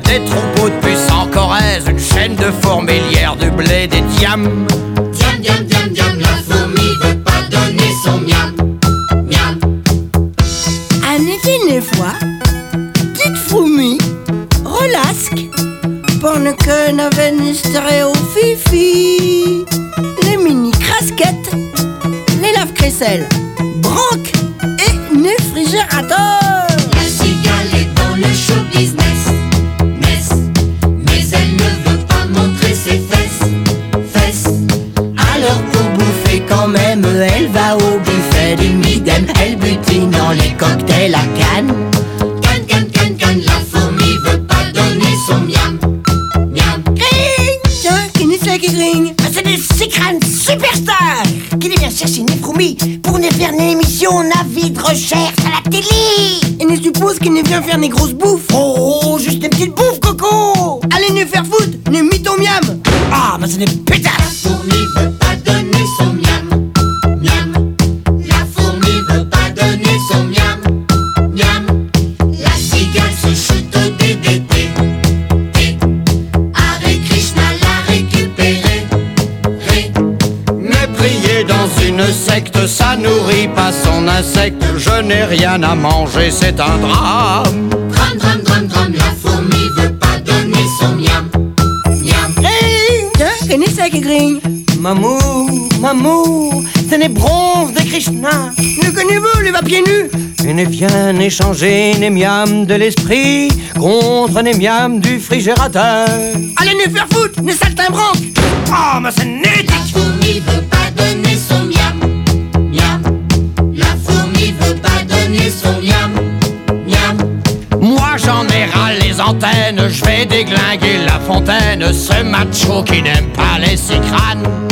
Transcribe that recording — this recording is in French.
des troupeaux de puces en Corrèze, une chaîne de fourmilières, du blé, des diams. Diam, diam, diam, diam, la fourmi veut pas donner son miam, miam. Un été une fois, petite fourmi, relasque, pour ne que n'avait ni stéréo fifi. Les mini crasquettes, les lave-crécelles, branques et néfrigérateur. La cigale est dans le show business, mais elle ne veut pas montrer ses fesses, fesses. Alors pour bouffer quand même, elle va au buffet du Midem. Elle butine dans les cocktails à Cannes. Canne, canne, canne, canne, la fourmi veut pas donner son miam, miam. Tiens, Kenny Ring, c'est des Secrets superstars qui viennent chercher une fourmi pour nous faire une émission en avis de recherche à la télé. Et nous suppose qu'il ne vient faire des grosses bouffes. Oh, juste des petites bouffes, Coco. Allez nous faire foutre, nous mis ton miam. Ah, mais c'est des pétasses. La fourmi veut pas donner son miam, miam. La fourmi veut pas donner son miam, miam. La cigale se chute au DDT. Hare Krishna l'a récupéré. Mais prier dans une secte, ça nourrit pas son insecte. Je n'ai rien à manger, c'est un drame. Drum, drum, drum, drum, la fourmi veut pas donner son miam, miam. Tiens, Kenny Ring. Mamou, c'est les bronzes de Krishna. Le connaissez-vous, les va pieds nus? Et ne viens échanger les miams de l'esprit contre les miams du frigérateur. Allez nous faire foutre, les saltimbanques. Ah, mais c'est négatif. La fourmi veut pas donner son miam, miam. La fourmi veut pas donner son miam, miam. Moi j'en ai ras les antennes, je vais déglinguer la fontaine, ce macho qui n'aime pas les sicranes.